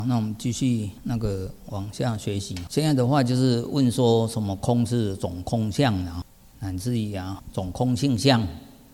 那我们继续往下学习。现在的话就是问说什么空是总空相啊，乃至于总空性相。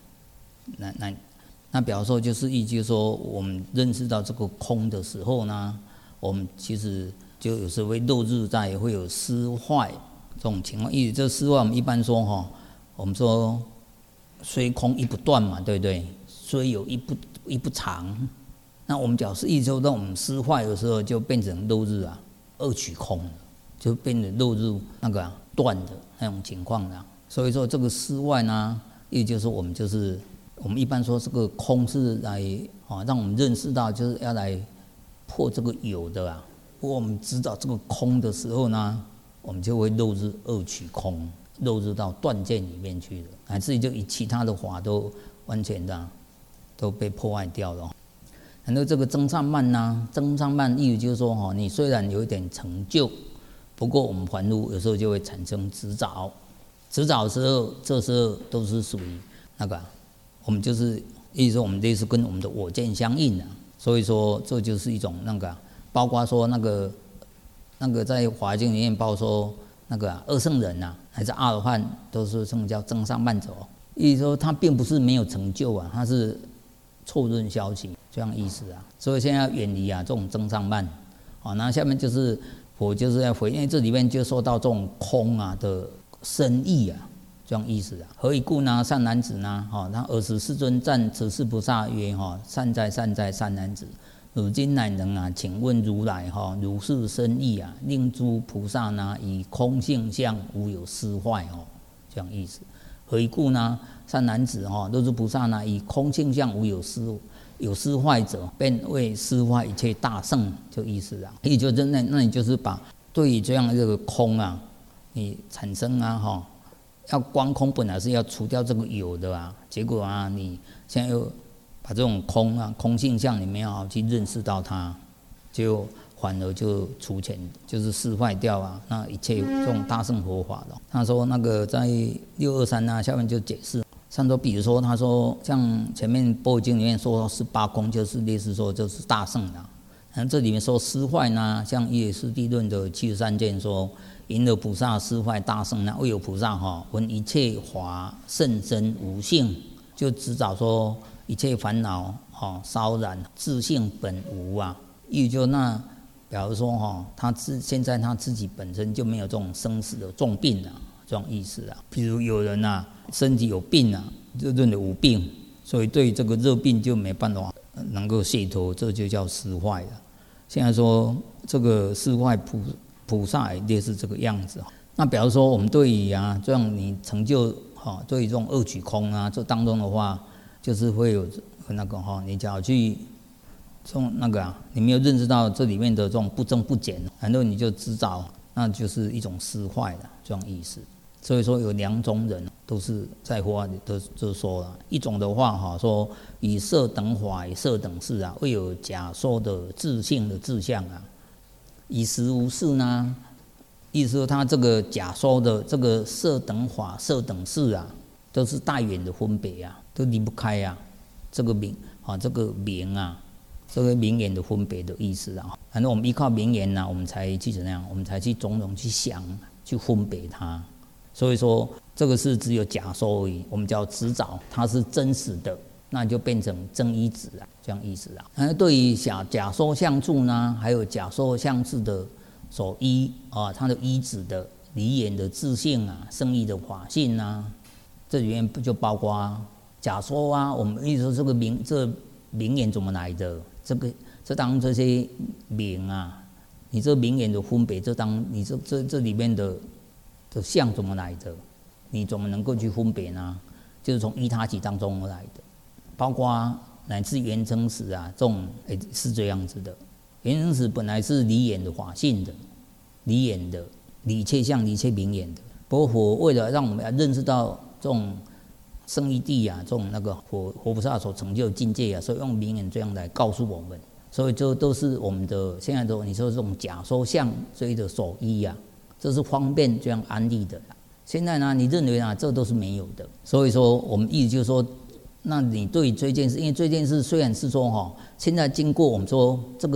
那表示说就是说我们认识到这个空的时候呢，我们其实就有时候会落入在会有失坏这种情况。这失坏我们一般说我们说虽空亦不断嘛，对不对？虽有亦不长。那我们讲是意思说，当我们失坏的时候，就变成落入二取空，就变成落入断的那种情况了。所以说这个失坏呢，也就是说我们一般说这个空是来让我们认识到，就是要来破这个有的啊。不过我们知道这个空的时候呢，我们就会落入二取空，落入到断见里面去了，乃至于就以其他的法都完全的都被破坏掉了。很多这个增上慢呢，增上慢意思就是说你虽然有一点成就，不过我们凡夫有时候就会产生执着的时候，这时候都是属于我们就是意思说我们这是跟我们的我见相应的，所以说这就是一种包括说在华经里面包括说二圣人还是阿罗汉，都是称叫增上慢者，意思说他并不是没有成就他是错论消息这样意思所以现在要远离这种增上慢。那下面就是我就是要回，因为这里面就说到这种空的深意这样意思何以故呢？善男子呢？他尔时世尊赞持世菩萨曰：善哉善哉善男子，如今乃能请问如来如是深意令诸菩萨呢以空性相无有失坏这样意思。何以故呢？善男子若是菩萨呢以空性相无有失坏者，便为失坏一切大圣，就意思也就是那你就是把对于这样这个空你产生要观空本来是要除掉这个有的结果你现在又把这种空性相你没有去认识到它，就反而就除前就是失坏掉那一切这种大乘佛法的。他说在623下面就解释，像说比如说他说像前面《般若经》里面说18空，就是类似说就是大乘的。然后这里面说失坏呢，像《耶师地论》的73卷说，因得菩萨失坏大乘呢，未有菩萨闻一切法甚深无性，就指导说一切烦恼骚然自性本无也就表示说现在他自己本身就没有这种生死的重病这种意思譬如有人身体有病就认为无病，所以对这个热病就没办法能够解脱，这就叫失坏了。现在说这个失坏菩萨也类似这个样子。那比如说我们对于这样你成就对于这种二取空这当中的话，就是会有你只要去这种你没有认识到这里面的这种不增不减，然后你就执着，那就是一种失坏了这样意思。所以说有两种人都是在佛法里都说了，一种的话说以色等法以色等事会有假说的自性的志向以实无事呢，意思说他这个假说的这个色等法色等事都是大远的分别都离不开这个名这个名这个名言的分别的意思反正我们依靠名言我们才去怎样，我们才去种种去想去分别它。所以说这个是只有假说而已，我们叫执着，它是真实的，那就变成真依止这样意思那对于假说相助呢，还有假说相助的所依它的依止的离言的自性圣义的法性这里面就包括假说我们意思说这名言怎么来的？这当这些名你这名言的分别，这当你这里面的相怎么来的？你怎么能够去分别呢？就是从依他起当中而来的，包括乃至圆成实这种是这样子的。圆成实本来是离言的法性的，离言的理切相理切名言的。不过佛为了让我们认识到这种圣义谛这种佛菩萨所成就的境界所以用名言这样来告诉我们。所以这都是我们的现在的你说这种假说相追的所依这是方便这样安利的现在呢，你认为这都是没有的。所以说我们意思就是说，那你对这件事，因为这件事虽然是说现在经过我们说这个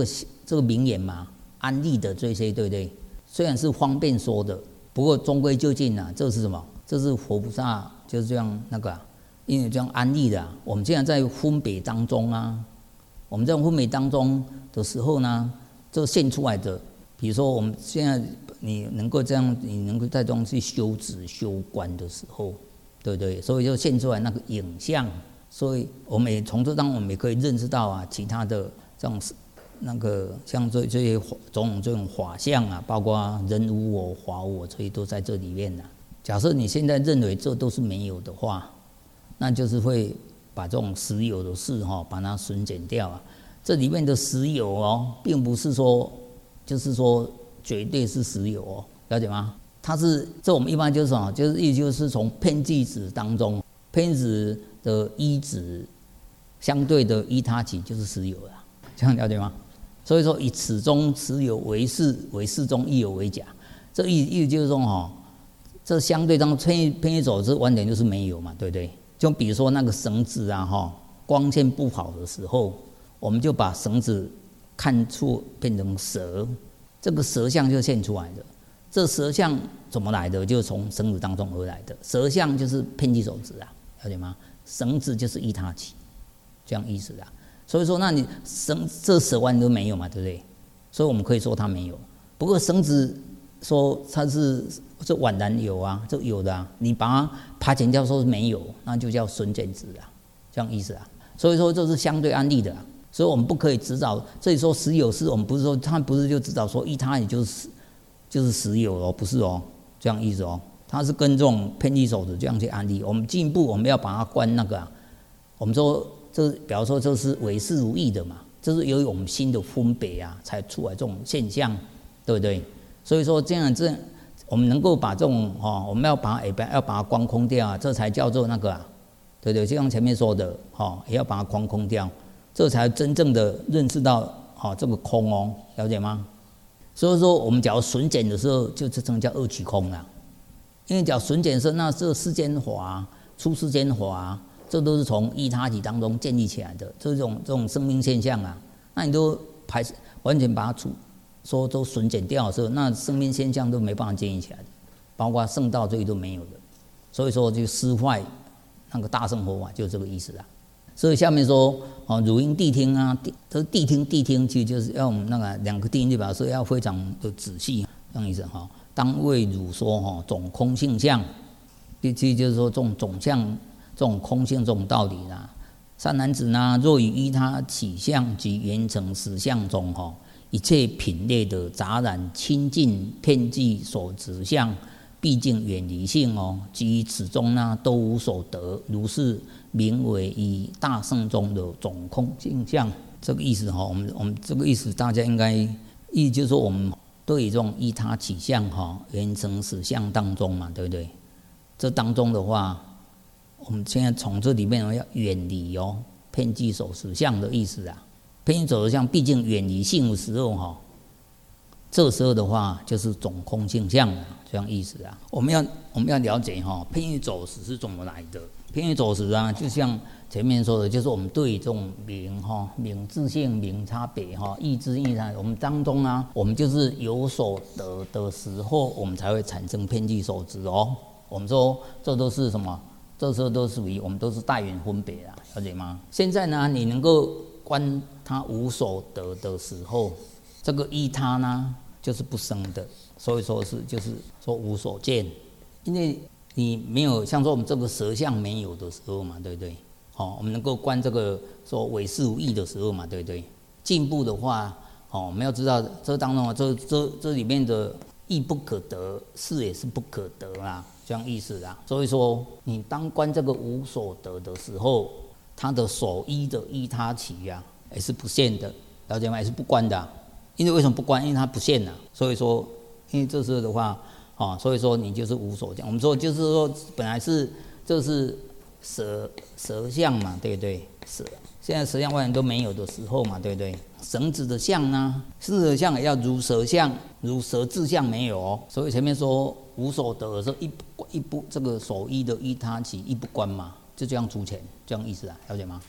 这个名言嘛，安利的这些，对不对？虽然是方便说的，不过终归究竟啊，这是什么？这是佛菩萨就是这样那个因为这样安利的我们现在在分别当中我们在分别当中的时候呢，这现出来的，比如说我们现在你能够这样，你能够在中去修止修观的时候，对不对？所以就现出来那个影像，所以我们也从这当中我们也可以认识到其他的这种那个像这些种这种法相包括人无我、法无我，这些都在这里面假设你现在认为这都是没有的话，那就是会把这种实有的事把它损减掉这里面的实有并不是说就是说绝对是实有了解吗？它是这我们一般就是就是也就是从遍计子当中，遍子的依止相对的依他起就是实有这样了解吗？所以说以此中实有为是，为是中亦有为假，这意思就是说这相对当偏一走这完全就是没有嘛，对不对？就比如说那个绳子光线不好的时候，我们就把绳子看出变成蛇，这个蛇相就现出来的。这蛇相怎么来的？就是从绳子当中而来的。蛇相就是遍计手指了解吗？绳子就是依他起，这样意思所以说，那你这蛇丸都没有嘛，对不对？所以我们可以说它没有。不过绳子说它是这宛然有这有的你把它爬减掉说是没有，那就叫损减值这样意思所以说这是相对安利的所以我们不可以执照。这里说实有是我们不是说他不是就执照说依他也就是实有不是这样意思它是跟这种遍计手指这样去安利。我们进一步我们要把它观那个我们说这比方说这是唯是如意的嘛，这是由于我们心的分别才出来这种现象，对不对？所以说这样我们能够把这种我们要把它光空掉这才叫做那个对对，就像前面说的也要把它光空掉，这才真正的认识到这个空了解吗？所以说我们假如损减的时候，就这称叫二取空因为假如损减的时候，那这世间法、出世间法这都是从依他起当中建立起来的，这种生命现象那你都完全把它说都损减掉的时候，那生命现象都没办法建立起来的，包括圣道这些都没有的。所以说就失坏那个大乘佛法就是这个意思所以下面说汝应谛听这谛听其实就是要我们那个两个谛听就表示要非常的仔细这样意思当为汝说总空性相，其实就是说这种总相这种空性这种道理善男子若以依他起相及缘成实相中一切品类的杂染清净遍计所执相，毕竟远离性即此中都无所得，如是名为以大圣中的总空性相。这个意思我们这个意思大家应该意思就是说我们对这种依他起相缘成实相当中嘛，对不对？这当中的话，我们现在从这里面要远离遍计所实相的意思遍计所实相毕竟远离性的时候这时候的话就是总空性相这样意思我们要了解遍计走实是怎么来的。遍计走实就像前面说的，就是我们对这种名自性、名差别义知义差，我们当中我们就是有所得的时候，我们才会产生遍计所执我们说这都是什么？这时候都属于我们都是带缘分别了解吗？现在你能够观他无所得的时候，这个依他就是不生的，所以说就是说无所见，因为你没有像说我们这个舌相没有的时候嘛，对不对？我们能够观这个说唯是无义的时候嘛，对不对？进步的话，我们要知道这当中这里面的义不可得，事也是不可得这样意思所以说你当观这个无所得的时候，他的所依的依他起也是不现的，了解吗？也是不观的因为为什么不观？因为它不现所以说因为这时候的话所以说你就是无所见。我们说就是说本来这是舌相嘛，对不对？现在舌相外人都没有的时候嘛，对不对？绳子的相是的相也要如舌相，如舌自相没有所以前面说无所得的时候，一不这个所依的依他起一不观嘛，就这样出钱，这样意思了解吗？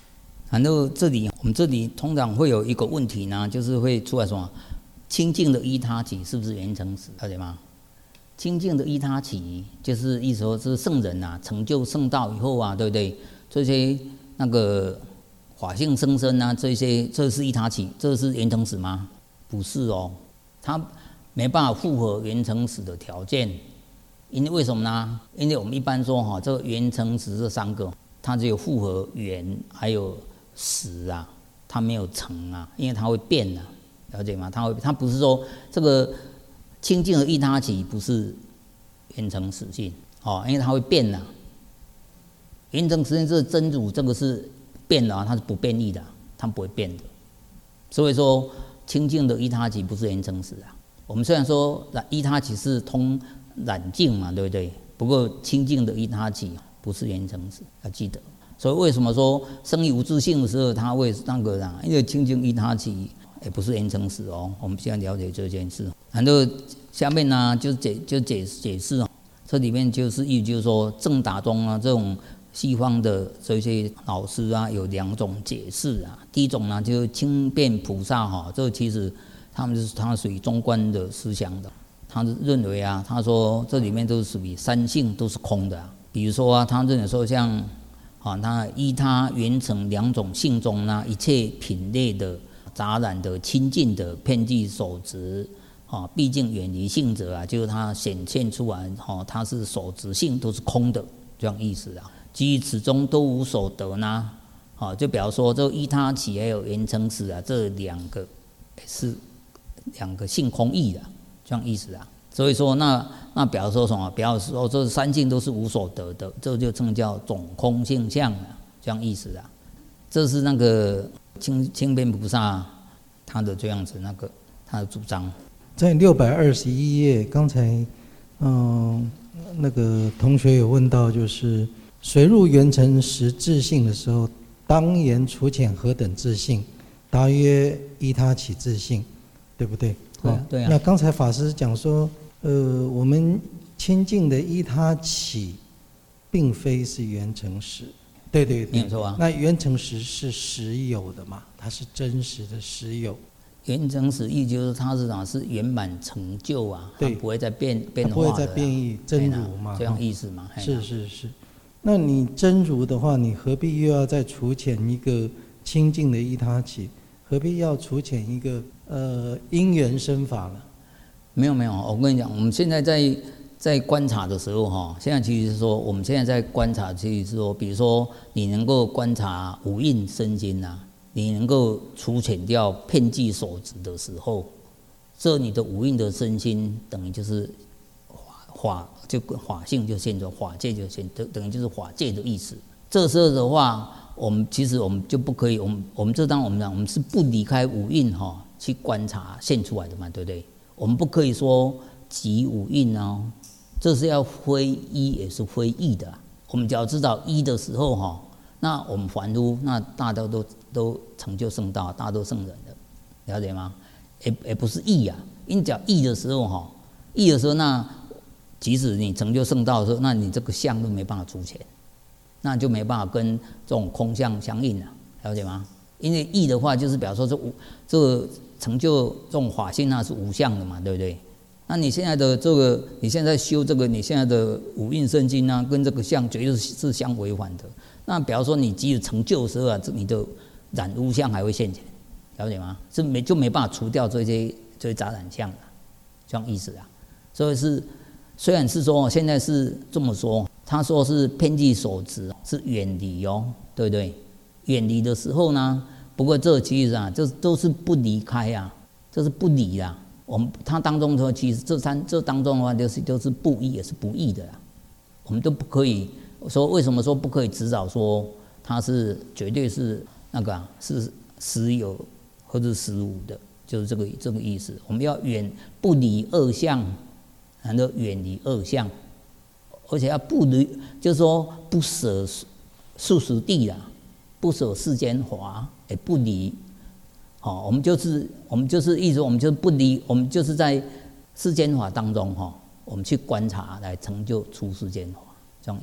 然后我们这里通常会有一个问题呢，就是会出来什么？清净的依他起是不是缘成实？了解吗？清净的依他起，就是意思说是圣人啊，成就圣道以后啊，对不对？这些那个法性生身啊，这是依他起，这是缘成实吗？不是哦，它没办法符合缘成实的条件。因为什么呢？因为我们一般说哈，这个缘成实这三个，它只有符合缘还有实啊，它没有成啊，因为它会变啊，了解吗？它不是说这个清净的依他起不是缘成实性哦，因为它会变啊。缘成实性这个真如，这个是变的啊，它是不变异的，它不会变的。所以说，清净的依他起不是缘成实啊。我们虽然说依他起是通染净嘛，对不对？不过清净的依他起不是缘成实，要记得。所以为什么说生于无自性的时候，它会那个啊？因为清净依他起也不是缘成实哦。我们现在了解这件事，然后下面呢就解释哦。这里面就是说正达中啊，这种西方的这些老师啊，有两种解释啊。第一种呢，就是轻便菩萨哈，这其实他属于中观的思想的。他认为啊，他说这里面都是属于三性都是空的啊。比如说啊，他认为说像啊，他依他缘成两种性中呢，一切品类的杂染的、亲近的、遍计所执啊，毕竟远离性者啊，就是他显现出来哈，他是所执性都是空的，这样意思啊。基于此中都无所得呢，啊，就比方说这依他起还有缘成实啊，这两个是两个性空义的。这样意思啊，所以说那表示说什么？表示说这三性都是无所得的，这就称叫总空性相啊，这样意思啊。这是那个清辩菩萨他的这样子他的主张。 在621页，刚才那个同学有问到，就是水入缘成实自性的时候，当言除浅何等自性？答曰依他起自性，对不对？ 对啊。 那刚才法师讲说，我们清净的依他起，并非是缘成实，对， 没有错啊。 那缘成实是实有的嘛？它是真实的实有。 缘成实意就是它是圆满成就啊，它不会再变化的， 不会再变异真如嘛？ 这样意思嘛？ 是。那你真如的话，你何必又要再除浅一个清净的依他起？何必要除浅一个因缘生法呢？ 没有，我跟你讲，我们现在在观察的时候哈，现在其实是说，我们现在在观察，其实是说，比如说你能够观察五蕴身心呐，你能够除浅掉遍计所执的时候，这你的五蕴的身心等于就是法性就现出，法界就现，等于就是法界的意思。这时候的话，其实我们就不可以，我们我们是不离开五蕴哈去观察现出来的嘛，对不对？我们不可以说即五蕴哦，这是要非一也是非异的。我们只要知道一的时候哈，那我们凡夫那大家都成就圣道，大家都圣人了，了解吗？也不是异啊，因为只要异的时候哈，异的时候那即使你成就圣道的时候，那你这个相都没办法出现。那就没办法跟这种空相相应了，了解吗？因为义的话，就是表示说这个成就这种法性那是无相的嘛，对不对？那你现在的你现在修这个，你现在的五蕴身心啊，跟这个相绝对是相违反的。那比方说你即使成就的时候啊，你的染污相还会现前，了解吗？就没办法除掉这些杂染相了，这样意思啊。所以虽然是说现在是这么说。他说是遍计所执，是远离哦，对不对？远离的时候呢，不过这其实啊，这都是不离开啊，这是不离啦。他当中说，其实这当中的话，就是不依也是不义的啦。我们都不可以说，为什么说不可以指导说它是绝对是那个是实有或者实无的，就是这个意思。我们要不离恶相，然后远离恶相。而且要不离，就是说不舍世俗谛啦，不舍世间法，也不离。我们就是意思，我们就是不离，我们就是在世间法当中我们去观察来成就出世间法，这样意思。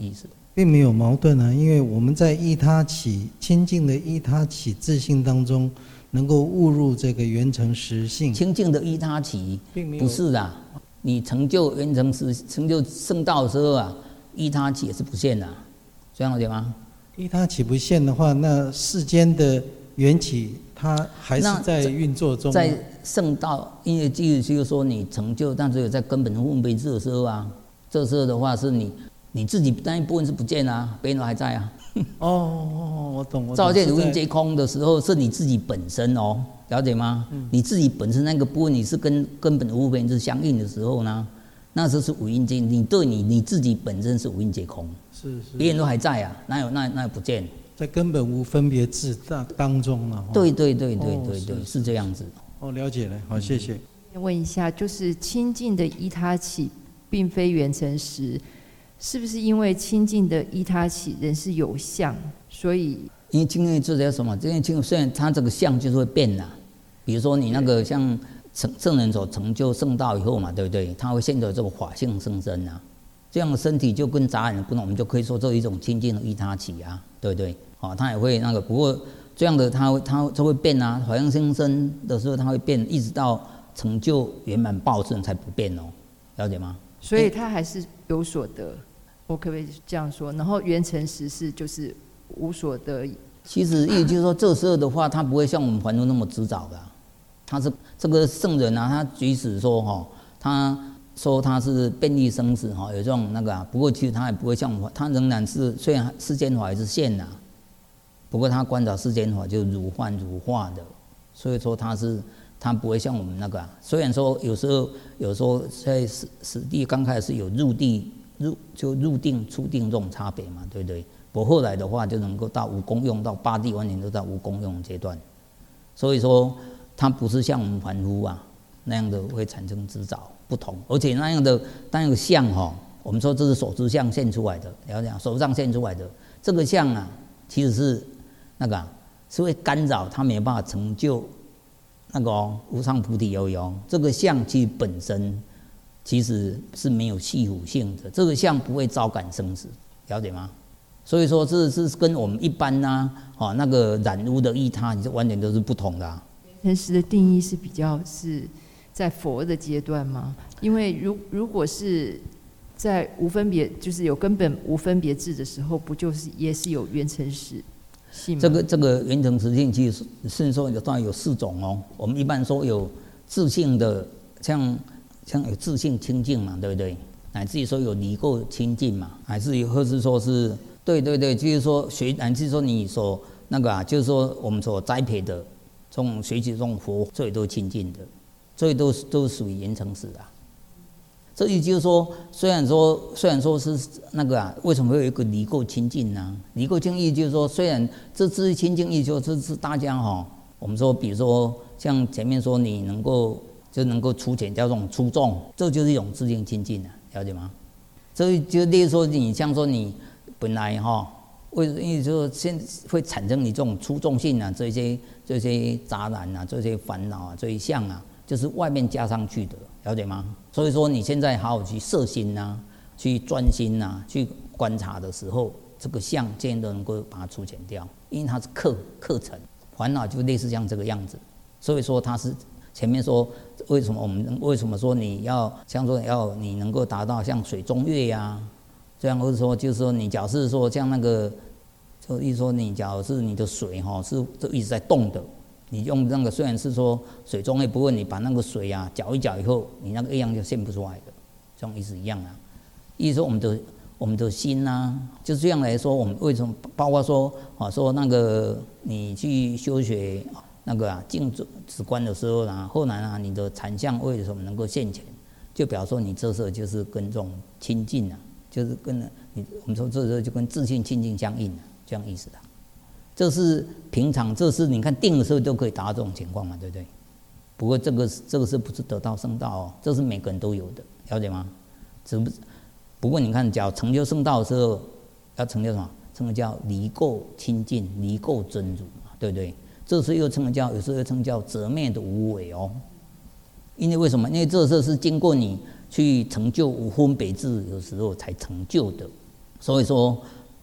并没有矛盾啊，因为我们在依他起清净的依他起自性当中，能够悟入这个圆成实性。 清净的依他起，不是啊，你成就圆成实，成就圣道的时候啊，依他起也是不现的，这样了解吗？ 依他起不现的话，那世间的缘起它还是在运作中。 在圣道，因为就是说你成就，但只有在根本无分别智的时候啊，这时候的话是你自己那一部分是不见啊，别人还在啊。 我懂。 照见如因皆空的时候，是你自己本身哦，了解吗？你自己本身那个部分，你是跟根本无分别智相应的时候呢，那时候是无因皆，你对你自己本身是无因皆空， 是， 别人都还在啊，哪有那不见？ 在根本无分别智当中了。 对，是这样子。 了解了，好，谢谢。 问一下，就是清净的依他起，并非圆成实，是不是因为清净的依他起人是有相，所以因为清净这叫什么？因为清净虽然它这个相就是会变啦，比如说你那个像圣人所成就圣道以后嘛，对不对？他会现在有这个法性生身啊，这样的身体就跟杂染不同，我们就可以说这一种清净的依他起啊，对不对？它也会那个，不过这样的它就会变啊，法性生身的时候它会变，一直到成就圆满报身才不变哦，了解吗？ 所以它还是有所得，我可不可以这样说？然后圆成实是就是无所得。 其实也就是说，这时候的话，他不会像我们凡夫那么执着的，他是这个圣人啊，他即使说他说他是遍历生死有这种那个不过其实他也不会像我们，他仍然是虽然世间法还是现呐，不过他观察世间法就是如幻如化的，所以说他不会像我们那个虽然说有时候在实地刚开始是有入定出定这种差别嘛，对不对？不过后来的话就能够到无功用，到八地完全都在无功用阶段，所以说他不是像我们凡夫那样的会产生执着不同，而且那样的相我们说这是手之相现出来的，了解手上现出来的这个相其实是那个是会干扰他没有办法成就那个无上菩提而已这个相其实本身其实是没有系缚性的，这个相不会招感生死，了解吗？所以说这是跟我们一般那个染污的依他，你是完全都是不同的圆成实的定义是比较是在佛的阶段吗？因为如果是在无分别，就是有根本无分别智的时候，不就是也是有圆成实性吗？ 这个圆成实性其实甚至说当然有4种我们一般说有自性的，像有自性清净嘛，对不对？乃至于说有离垢清净嘛，还是或是说是对，就是说乃至说你所那个就是说我们所栽培的这种学习这种佛，这也都清净的，这都属于圆成实这也就是说，虽然说是那个为什么会有一个离垢清净呢？离垢清净就是说，虽然这自清净意就是大家我们说，比如说像前面说你能够出钱叫这种出众，这就是一种自性清净了解吗？这就例如说你像说你本来因为说现会产生你这种出众性这些杂染这些烦恼这些相就是外面加上去的，了解吗？所以说你现在好好去摄心去专心去观察的时候，这个相渐渐都能够把它除减掉，因为它是课程，烦恼就类似像这个样子。所以说它是前面说为什么说你要像说你能够达到像水中月这样，或者说就是说你假设说像那个，就意思说你假如是你的水是就一直在动的，你用那个虽然是说水中月，不过你把那个水搅一搅以后，你那个样就现不出来的，这种意思一样意思说我们的心就这样来说，我们为什么包括说说那个你去修学那个静止观的时候后来你的禅相为什么能够现前，就表示说你这时候就是跟这种清净就是跟我们说这时候就跟自性清净相应这样意思这是平常，这是你看定的时候都可以达到这种情况嘛，对不对？不过这个是不是得道圣道这是每个人都有的，了解吗？不过你看，假如成就圣道的时候，要成就什么？成就叫离垢清净，离垢真如嘛，对不对？这时候又称为有时候又称叫折灭的无为因为为什么？因为这时候是经过你去成就无分别智，有时候才成就的。所以说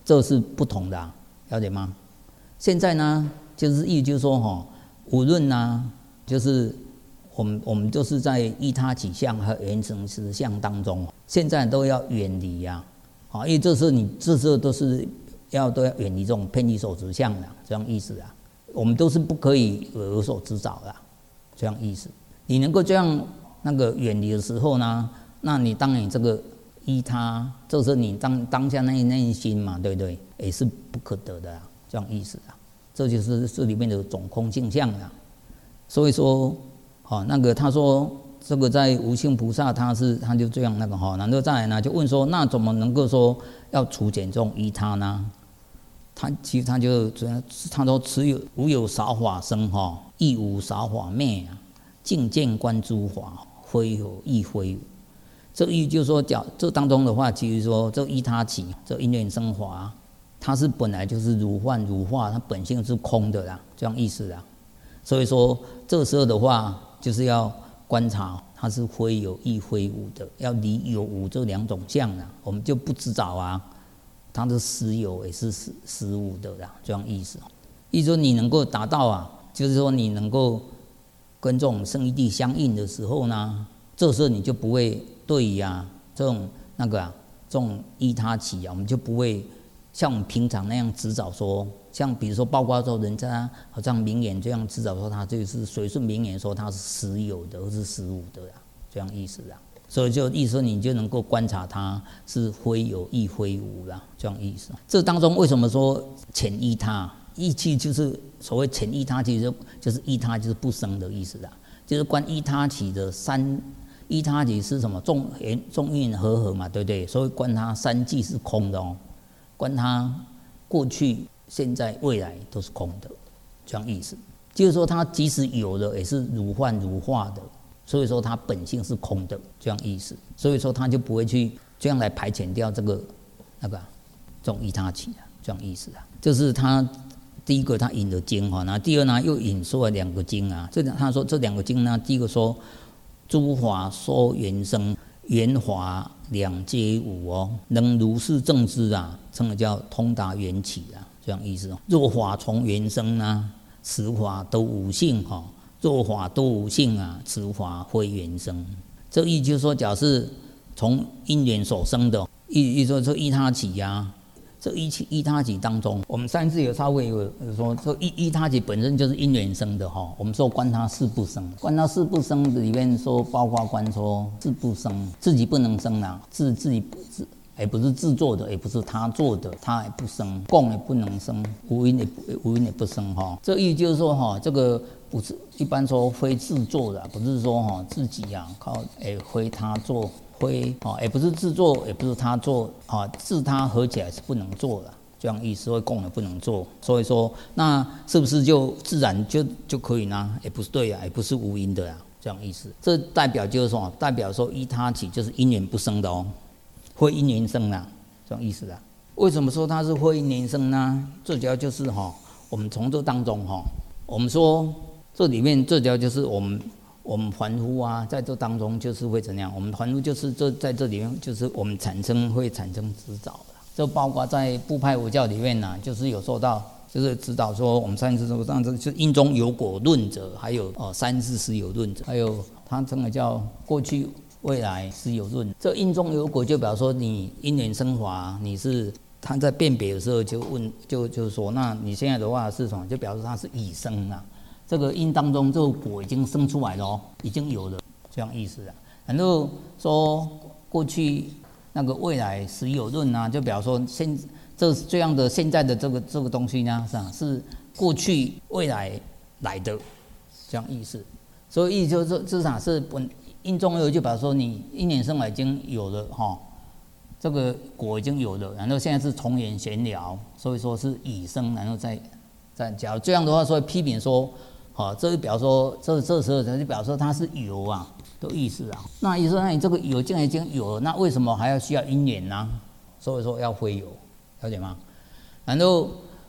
这是不同的了解吗？现在呢，就是意思就是说无论就是我们就是在依他起相和缘成实相当中，现在都要远离因为这时候都要远离这种偏离所执相的，这样意思我们都是不可以有所执着的，这样意思。你能够这样远离的时候呢，那你当然这个依他，这是你当下那心嘛，对不对？也是不可得的这样意思这就是这里面的总空性相所以说他说这个在无性菩萨他就这样然后再来呢，就问说，那怎么能够说要除减这种依他呢？其实他说无有少法生亦无少法灭境见观诸法，非有亦非有。这意就是说，这当中的话，其实说这依他起，这因缘生法，它是本来就是如幻如化，它本性是空的这样意思所以说这时候的话，就是要观察它是非有亦非无的，要离有无这两种相我们就不知道它的实有也是实无的这样意思。意思说你能够达到就是说你能够跟这种圣义谛相应的时候呢，这时候你就不会对于这种这种依他起我们就不会像我们平常那样执着说，像比如说包括说人家好像名言这样执着说他就是随顺名言说他是实有的或是实无的这样意思所以就意思说你就能够观察它是非有亦非无这样意思。这当中为什么说潜依他？依气就是所谓潜依他，其实就是依他就是不生的意思就是观依他起的依他起是什么？众缘和合嘛，对不对？所以观它三际是空的观它过去、现在、未来都是空的，这样意思。就是说它即使有的也是如幻如化的，所以说它本性是空的，这样意思。所以说它就不会去这样来排遣掉这个这种依他起这样意思这是他第一个他引的经那第二呢又引说了两个经他说这两个经呢，第一个说诸法说缘生，缘法两皆无能如是正知称为叫通达缘起这样意思若法从缘生此法都无性若法都无性此法非缘生。这意就是说，假是从因缘所生的，意说这依他起这依他起当中，我们上次有稍微有说，这依他起本身就是因缘生的我们说观他事不生，观他事不生里面说，包括观说事不生，自己不能生自己也不是自作的，也不是他做的，他也不生，共也不能生，无因也不生这意就是说这个不是一般说非自作的，不是说自己靠非他做。也不是自作，也不是他做自他合起来是不能做的，这样意思，会共也不能做。所以说，那是不是就自然就可以呢？也不是对也不是无因的这样意思。这代表就是说，代表说依他起就是因缘不生的会因缘生这样意思为什么说它是会因缘生呢？最主要就是我们从这当中我们说这里面最主要就是我们凡夫在这当中就是会怎样？我们凡夫就是在这里面就是我们会产生执着的。这包括在部派佛教里面就是有说到，就是指导说我们上次说就是因中有果论者，还有三世实有论者，还有他称为叫过去未来实有论。这因中有果就表示说你因缘生法，你是他在辨别的时候就问就是说，那你现在的话是什么？就表示他是已生这个因当中，这个果已经生出来了已经有了，这样意思然后说过去未来实有论就表示说这样的现在的这个东西呢，是过去未来来的，这样意思。所以意思就是说，至少是因中有，就表示说你因缘生来已经有了这个果已经有了，然后现在是从缘闲聊，所以说是已生，然后再假如这样的话，所以批评说。这就表示说，这时候就表示说它是有的意思那意思说，那你这个有既然已经有了，那为什么还要需要因缘呢？所以说要非有，了解吗？然后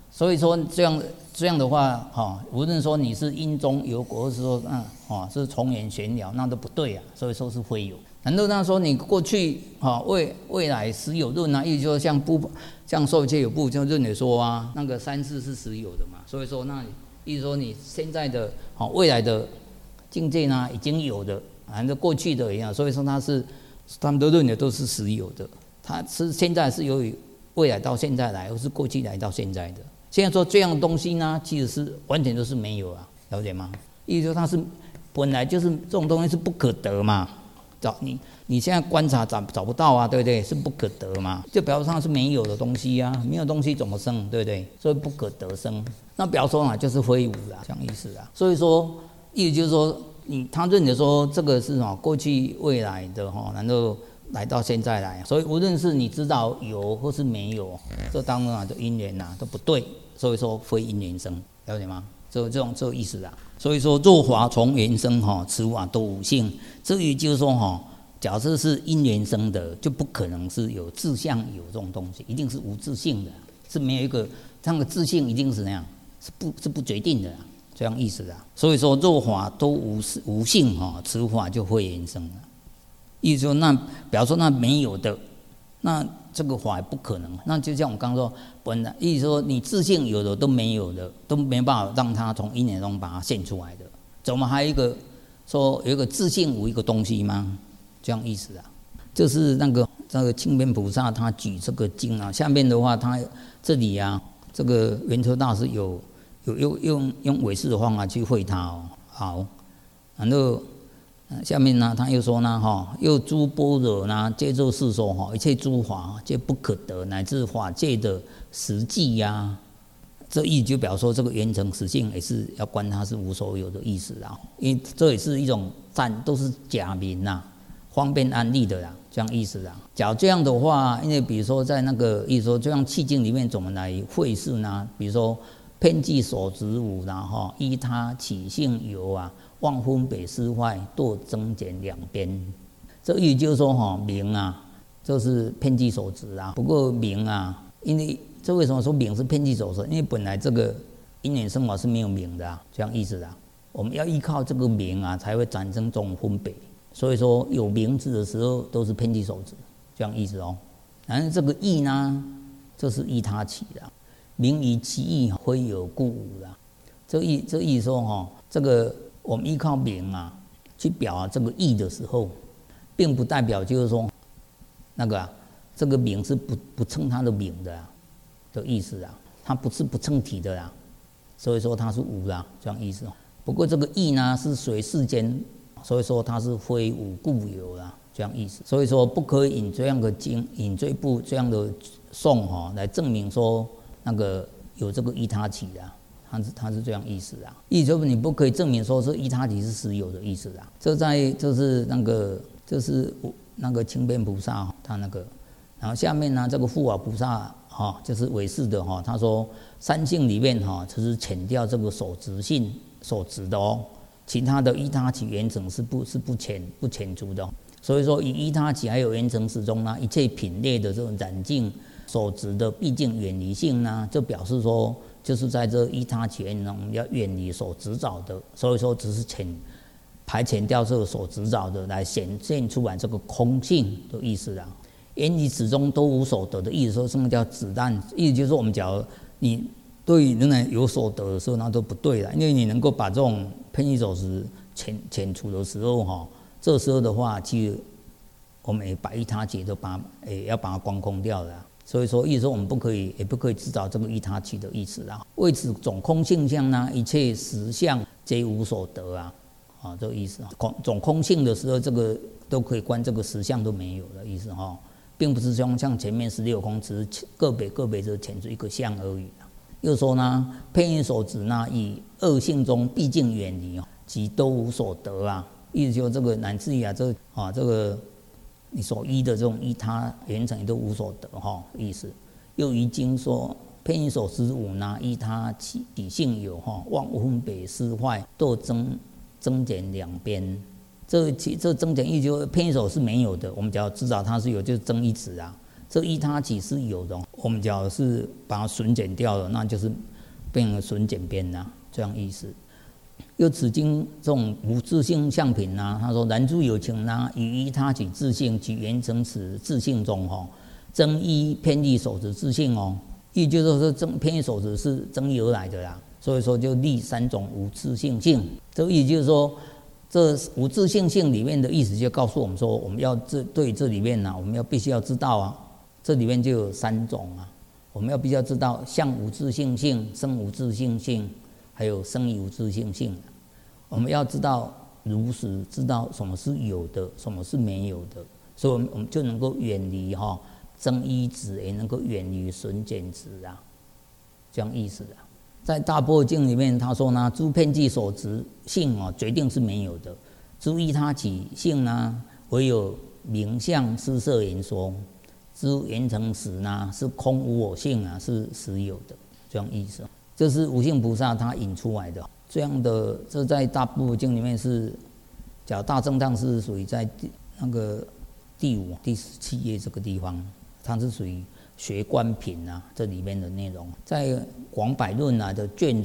所以说这样的话，无论说你是因中有果，或是说是从缘玄了，那都不对啊。所以说是非有。难道那说你过去未来实有论啊？意思说像受戒有部就认为说啊，那个三世是实有的嘛。所以说那意思说你现在的未来的境界呢已经有的，过去的一样。所以说他们都认为都是实有的。它是现在是由于未来到现在来，或是过去来到现在的。现在说这样的东西呢，其实是完全都是没有啊，了解吗？意思说它是本来就是这种东西是不可得嘛，你现在观察找不到啊，对不对？是不可得嘛，就表示它是没有的东西啊，没有东西怎么生，对不对？所以不可得生，那表示呢就是非无啦，这样意思啊。所以说意思就是说他认为说这个是过去未来的然后来到现在来，所以无论是你知道有或是没有，这当然的因缘都不对，所以说非因缘生，了解吗？这个意思啊。所以说若法从缘生此法都无性。至于就是说假设是因缘生的，就不可能是有自相有这种东西，一定是无自性的，是没有一个这样的自性，一定是那样，是不决定的这样意思啊。所以说若法都无性此法就非缘生了。意思说那表示说那没有的，那这个法也不可能。那就像我刚刚说，本来意思说你自性有的都没有的，都没办法让它从因缘中把它现出来的，怎么还有一个说有一个自性无一个东西吗？这样意思啊。就是那个清边菩萨他举这个经啊，下面的话他这里啊，这个圆车大师有用唯识的方法去会他好，然后下面呢，他又说呢，又诸般若呢，皆作是说，一切诸法皆不可得，乃至法界的实际呀。这意就表示说，这个缘成实性也是要观它是无所有的意思啦。因为这也是一种都是假名呐，方便安立的啦，这样意思啦。假如这样的话，因为比如说在那个意思说，就像契经里面怎么来会释呢？比如说遍计所执无啦，依他起性有啊。妄分别思坏，堕增减两边。这意就是说名啊，就是遍计所执啊。不过名啊，因为这为什么说名是遍计所执？因为本来这个因缘生法是没有名的这样意思啊。我们要依靠这个名啊，才会产生这种分别。所以说有名字的时候都是遍计所执，这样意思然后这个义呢，就是依他起的，名以其义，非有故无啦。这意说这个。我们依靠名啊去表达这个义的时候，并不代表就是说那个这个名是不称它的名的意思啊，它不是不称体的啦，所以说它是无啦，这样意思。不过这个义呢是随世间，所以说它是非无故有啦，这样意思。所以说不可以引这样的经，引这部这样的颂来证明说那个有这个依他起的。他是这样意思啊，意思就是你不可以证明说是依他起是实有的意思啊。就是那个清边菩萨他那个，然后下面呢这个护法菩萨就是唯识的他说三性里面就是遣掉这个所执性所执的其他的依他起缘成是不遣除的。所以说以依他起还有缘成始终呢，一切品类的这种染净所执的毕竟远离性呢，就表示说。就是在这依他起缘中，我们要远离所执找的，所以说只是排遣掉这个所执找的，来显现出来这个空性的意思啊。远离始终都无所得的意思，说什么叫子弹？意思就是说，我们假如你对仍然有所得的时候，那都不对了，因为你能够把这种偏移所执遣除的时候这时候的话，其实我们也把依他起都要把它光空掉了。所以说，意思说我们也不可以制造这个依他起的意思啦。为此总空性相呢，一切实相皆无所得这个意思总空性的时候，这个都可以观这个实相都没有的意思并不是像前面16空，只是个别就显出一个相而已又说呢，偏移所执呢，以恶性中毕竟远离即都无所得意思说这个乃至于这个。你所依的这种依他缘成都无所得意思。又于经说偏移所执无呢，依他起性有妄分别思坏，堕增减两边。这增减意就偏移所是没有的，我们只要知道它是有，就是增一指这一他起是有的，我们假如是把它损减掉了，那就是变成损减边啦，这样意思。又此经这种无自性相品啊，他说然诸有情啊，以一他起自性及缘成此自性中增依偏义所执自性意就是说偏义所执是增益而来的啦，所以说就立三种无自性性。这个意思就是说，这无自性性里面的意思就告诉我们说，我们要对这里面我们要必须要知道这里面就有三种我们要必须要知道相无自性性、生无自性性，还有生亦无自性性。我们要知道如实知道什么是有的，什么是没有的，所以我们就能够远离增依止，也能够远离损减止这样意思在大般若经里面，他说呢，诸遍计所执性决定是没有的，诸依他起性呢，唯有名相施设言说，诸缘成实呢，是空无我性是实有的，这样意思。这是无性菩萨他引出来的这样的，这在大般若经里面是，讲大正藏是属于在那个第5、第17页这个地方，它是属于学观品这里面的内容。在广百论的卷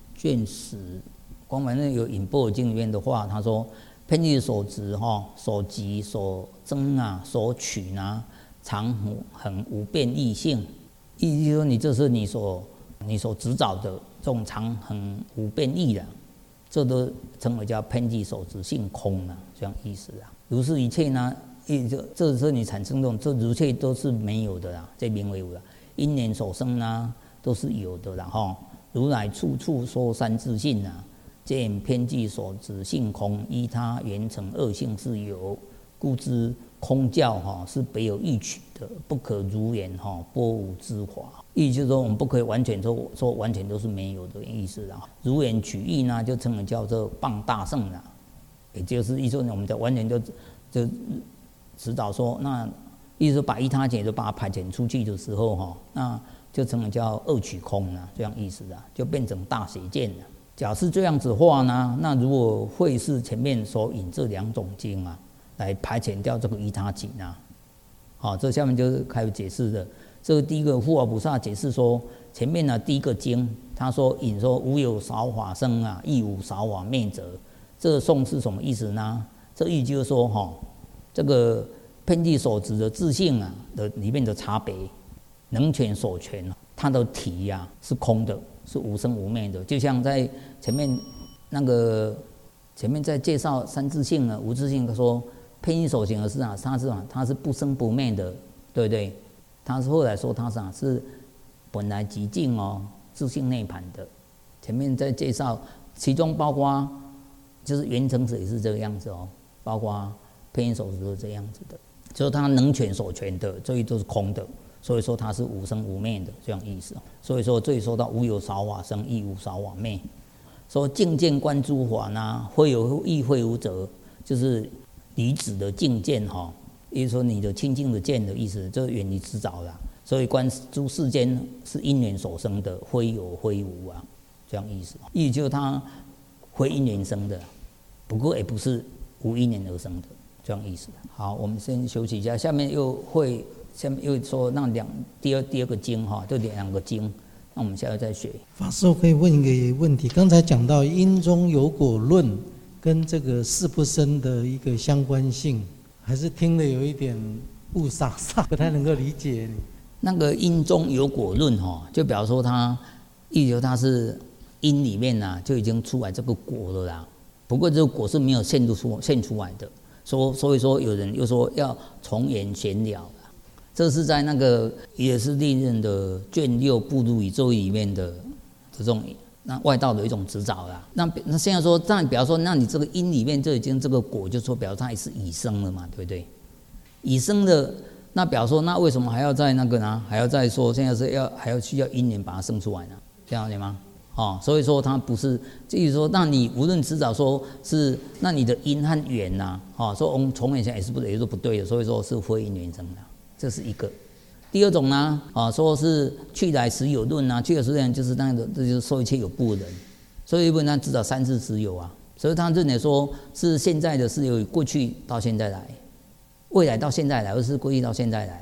10，广百论有引般若经里面的话，他说遍计所执所集所争所取常恒无变异性，意思说你这是你所执找的这种常恒无变异的，这都称为叫遍计所执性空这样意思如是一切呢，这是你产生这如切都是没有的这名为无因缘所生都是有的如来处处说三自性见遍计所执性空，依他缘成二性是有，故知空教是别有异曲的，不可如言波无之华。意思就是说，我们不可以完全说完全都是没有的意思如言取义呢，就称为叫做谤大圣也就是意思我们就完全就指导说，那意思把依他解就把它排遣出去的时候那就称为叫二取空这样意思就变成大邪见了。假是这样子的话呢，那如果会是前面所引这2种经来排遣掉这个依他己这下面就是开始解释的。这个第一个护法菩萨解释说，前面第一个经他说引说无有少法生亦无少法灭者，这个颂是什么意思呢？这意思就是说这个遍计所执的自性的里面的差别，能权所权它的体是空的，是无生无灭的。就像在前面前面在介绍三自性无自性，他说遍计所行的是它是不生不灭的，对不对？他是后来说他是本来极静自性内盘的。前面在介绍，其中包括就是缘成者也是这个样子包括遍计所执都是这样子的，就是他能权所权的，这些都是空的，所以说它是无生无灭的这样意思。所以说这里说到无有少法生，亦无少法灭。说境见观诸法非有亦非无者，就是离子的境见也就是说你的清净的见的意思，这远离执着所以观诸世间是因缘所生的，非有非无这样意思。意思就是它非因缘生的，不过也不是无因缘而生的，这样意思。好，我们先休息一下，下面又说那第二个经这2个经，那我们下次再学。 法师，我可以问一个问题，刚才讲到因中有果论跟这个事不生的一个相关性，还是听得有一点雾煞煞，不太能够理解。 那个因中有果论就比方说它意思它是因里面就已经出来这个果了不过这个果是没有现出来的，所以说有人又说要从缘显了这是在那个也是历任的卷6步入宇宙里面的这种那外道的一种执照那现在说，但比方说，那你这个因里面就已经这个果，就说表示它也是已生了嘛，对不对？已生的，那表示说，那为什么还要在那个呢？还要再说，现在是还要需要因缘把它生出来呢？这样了解吗？所以说它不是，就是说，那你无论执照说是，那你的因和缘说我们从缘想也是不对的，所以说是非因缘生的，这是一个。第二种呢，说是去来实有论去来实有就是那个，这就是说一切有部的人，所以一般他知道三世实有所以他认为说是现在的是由过去到现在来，未来到现在来，而是过去到现在来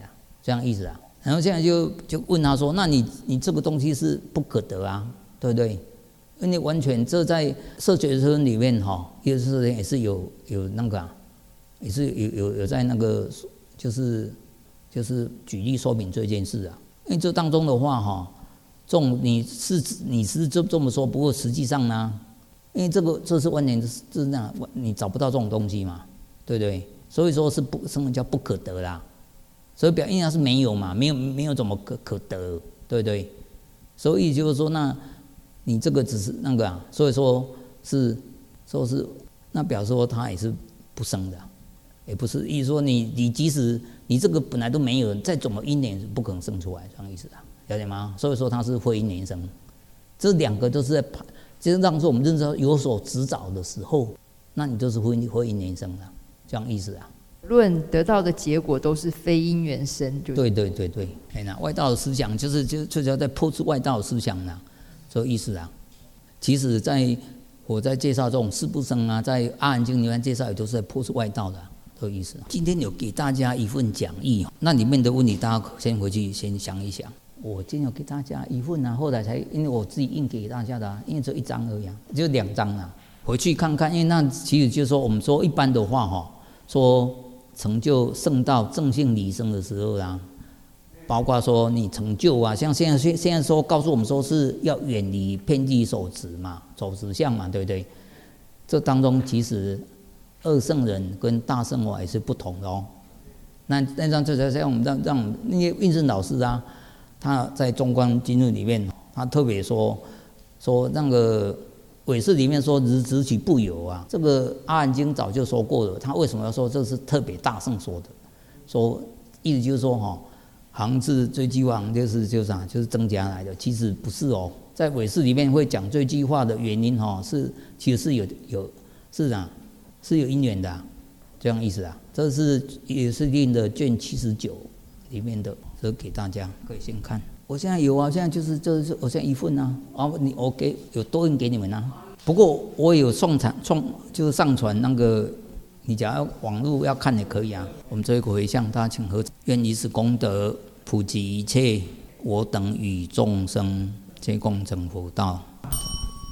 这样意思啊。然后现在就问他说，那你这个东西是不可得啊，对不对？因为完全这在社学生里面也是有那个也是有在那个就是举例说明这件事啊。因为这当中的话你是这么说，不过实际上呢，因为这是完全是那样，你找不到这种东西嘛，对不对？所以说是什么叫不可得啦？所以表现它是没有嘛，没有怎么可得，对不对？所以就是说，那你这个只是那个所以说是那表示说它也是不生的，也不是意思说你即使你这个本来都没有，再怎么因缘是不可能生出来，这样意思啊，了解吗？所以说它是会因缘生，这两个都是在就是让说我们认识到有所指导的时候，那你就是会因缘生的，这样意思啊。 论得到的结果都是非因缘生， 对，外道的思想就是要在破除外道的思想啦，这个意思啊。其实我在介绍这种四不生啊，在阿含经里面介绍也都是在破除外道的，这个意思。今天有给大家一份讲义，那里面的问题大家先回去先想一想。我今天有给大家一份啊，后来才因为我自己印给大家的因为只有1张而已就2张啊，回去看看。因为那其实就是说我们说一般的话说成就圣道正性理生的时候包括说你成就像现在说告诉我们说是要远离偏激手执相嘛，对不对？这当中其实二圣人跟大圣法也是不同的那让我们让那些运胜老师他在中观经论里面他特别说那个唯识里面说直取不有这个阿含经早就说过了。他为什么要说这是特别大圣说的？说意思就是说好像是这句话就是增加来的，其实不是在唯识里面会讲这句话的原因其实是有因缘的这样意思这是也是令的卷79里面的，这给大家可以先看。我现在有现在就是我现在一份我有多印给你们不过我有上传那个，你只要网络要看也可以我们这一个回向，大家请合掌，愿以此功德普及一切我等与众生，皆共成佛道。